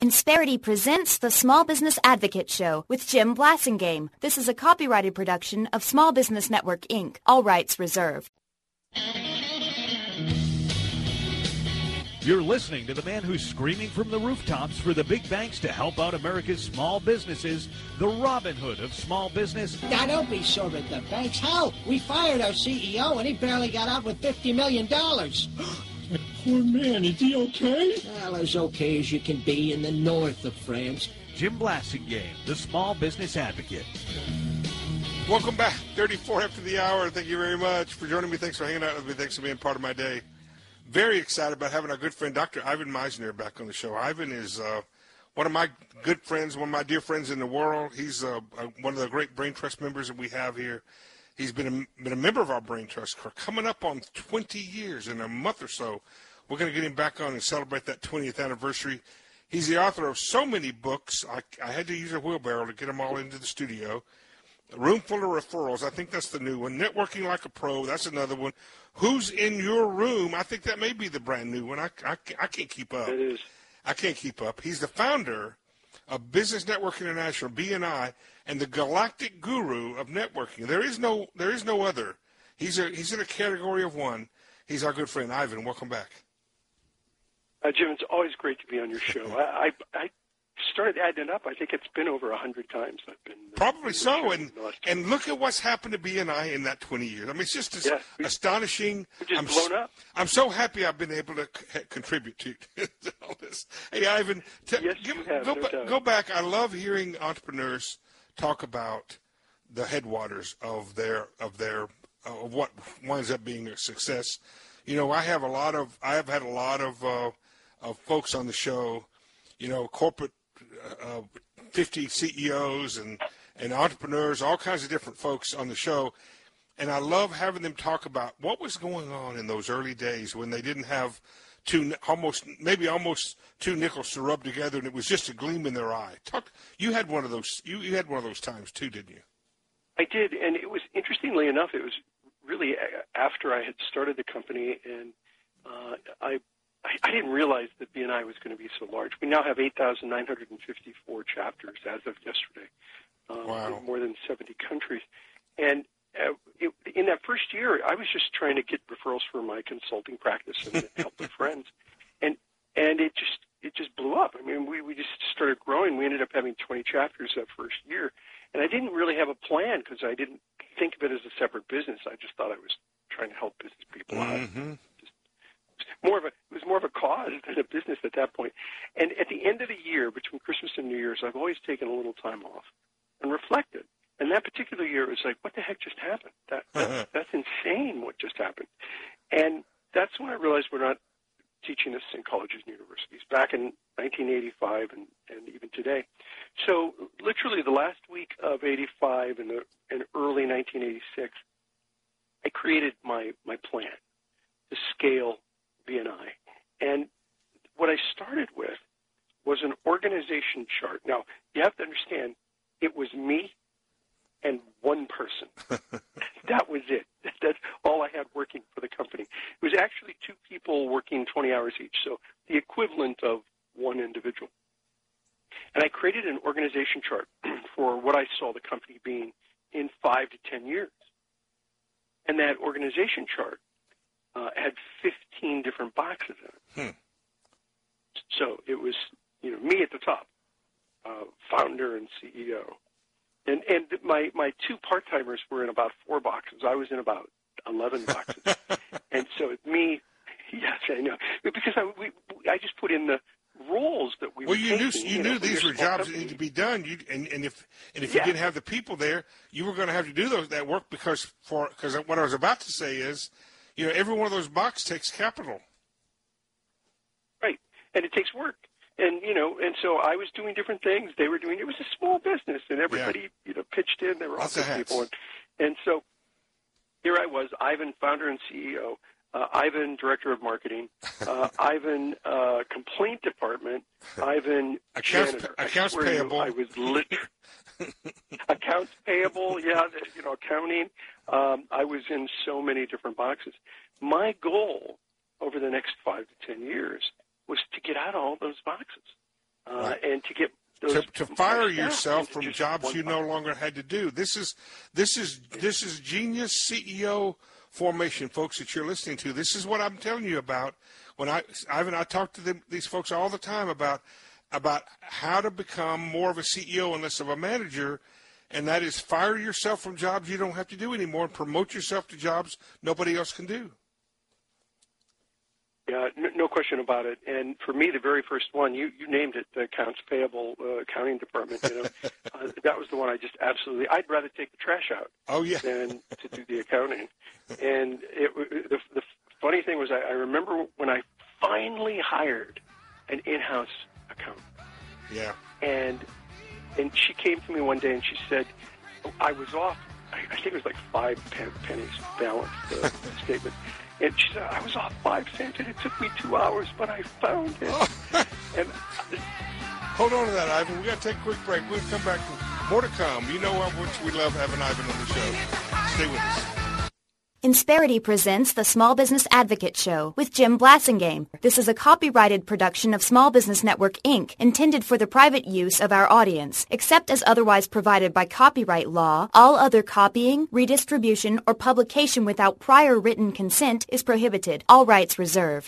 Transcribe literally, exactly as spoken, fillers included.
Insperity presents the Small Business Advocate Show with Jim Blasingame. This is a copyrighted production of Small Business Network, Incorporated. All rights reserved. You're listening to the man who's screaming from the rooftops for the big banks to help out America's small businesses, the Robin Hood of small business. Now, don't be sore at the banks. Hell, we fired our C E O, and he barely got out with fifty million dollars. That poor man, is he okay? Well, as okay as you can be in the north of France. Jim Blasingame, the Small Business Advocate. Welcome back. thirty-four after the hour. Thank you very much for joining me. Thanks for hanging out with me. Thanks for being part of my day. Very excited about having our good friend, Doctor Ivan Misner, back on the show. Ivan is uh, one of my good friends, one of my dear friends in the world. He's uh, one of the great Brain Trust members that we have here. He's been a, been a member of our Brain Trust for coming up on twenty years in a month or so. We're going to get him back on and celebrate that twentieth anniversary. He's the author of so many books. I, I had to use a wheelbarrow to get them all into the studio. A Room Full of Referrals, I think that's the new one. Networking Like a Pro, that's another one. Who's in Your Room? I think that may be the brand new one. I, I, I can't keep up. It is. I can't keep up. He's the founder of Business Network International, B N I, and the galactic guru of networking. There is no there is no other. He's a he's in a category of one. He's our good friend, Ivan. Welcome back. Uh, Jim, it's always great to be on your show. I, I, I started adding it up. I think it's been over a hundred times I've been. Uh, Probably so, and and look at what's happened to B N I in that twenty years. I mean, it's just as yeah, we, astonishing. We've just I'm blown so, up. I'm so happy I've been able to c- contribute to, to all this. Hey, Ivan, t- yes, give, you have, go, no ba- doubt. go back. I love hearing entrepreneurs talk about the headwaters of their of their uh, of what winds up being a success. You know, I have a lot of I have had a lot of uh, of folks on the show. You know, corporate uh, fifty C E Os and. and entrepreneurs, all kinds of different folks on the show. And I love having them talk about what was going on in those early days when they didn't have two, almost, maybe almost two nickels to rub together, and it was just a gleam in their eye. Talk. You had one of those. You, you had one of those times too, didn't you? I did, and it was interestingly enough. It was really after I had started the company, and uh, I, I I didn't realize that B N I was going to be so large. We now have eight thousand nine hundred fifty-four chapters as of yesterday. Um, wow. In more than seventy countries. And uh, it, in that first year, I was just trying to get referrals for my consulting practice and help with friends. And and it just it just blew up. I mean, we, we just started growing. We ended up having twenty chapters that first year. And I didn't really have a plan because I didn't think of it as a separate business. I just thought I was trying to help business people mm-hmm. out. Just, more of a, it was more of a cause than a business at that point. And at the end of the year, between Christmas and New Year's, I've always taken a little time off and reflected. And that particular year, it was like, what the heck just happened? That, that That's insane what just happened. And that's when I realized we're not teaching this in colleges and universities, back in nineteen eighty-five and, and even today. So literally the last week of eighty-five and, the, and early nineteen eighty-six, I created my, my plan to scale B N I. And what I started with was an organization chart. Now, you have to understand, it was me and one person. That was it. That's all I had working for the company. It was actually two people working twenty hours each, so the equivalent of one individual. And I created an organization chart for what I saw the company being in five to ten years. And that organization chart uh, had fifteen different boxes in it. Hmm. So it was, you know, me at the top. Uh, founder and C E O. And and my, my two part-timers were in about four boxes. I was in about eleven boxes. And so me, yes, I know. Because I, we, I just put in the roles that we well, were you taking. Knew, you, you know, knew these were jobs company. that needed to be done. You, and, and if and if yeah. you didn't have the people there, you were going to have to do those that work because for because what I was about to say is, you know, every one of those boxes takes capital. Right. And it takes work. And, you know, and so I was doing different things. They were doing, it was a small business, and everybody, yeah. you know, pitched in. There were all kinds of people. And, and so here I was, Ivan, founder and C E O, uh, Ivan, director of marketing, uh, Ivan, uh, complaint department, Ivan, accounts, janitor. Accounts I payable. You, I was lit. Accounts payable, yeah, you know, accounting. Um, I was in so many different boxes. My goal over the next five to ten years was to get out of all those boxes. uh, right. and to get those to, to fire staff yourself into from just jobs one you no bucket. longer had to do. This is this is this is genius C E O formation, folks, that you're listening to. This is what I'm telling you about. When I Ivan, I talk to them, these folks all the time about about how to become more of a C E O and less of a manager, and that is fire yourself from jobs you don't have to do anymore and promote yourself to jobs nobody else can do. Yeah, no, no question about it. And for me, the very first one, you, you named it, the accounts payable uh, accounting department. You know, uh, that was the one I just absolutely. I'd rather take the trash out oh, yeah. than to do the accounting. And it, the, the funny thing was, I, I remember when I finally hired an in-house accountant. Yeah. And and she came to me one day and she said, I was off. I, I think it was like five pen, pennies balance uh, statement. And she said, I was off five cents, and it took me two hours, but I found it. and Hold on to that, Ivan. We got to take a quick break. We'll come back. More to come. You know how much we love having Ivan on the show. Stay with us. Insperity presents the Small Business Advocate Show with Jim Blassingame. This is a copyrighted production of Small Business Network, Incorporated, intended for the private use of our audience. Except as otherwise provided by copyright law, all other copying, redistribution, or publication without prior written consent is prohibited. All rights reserved.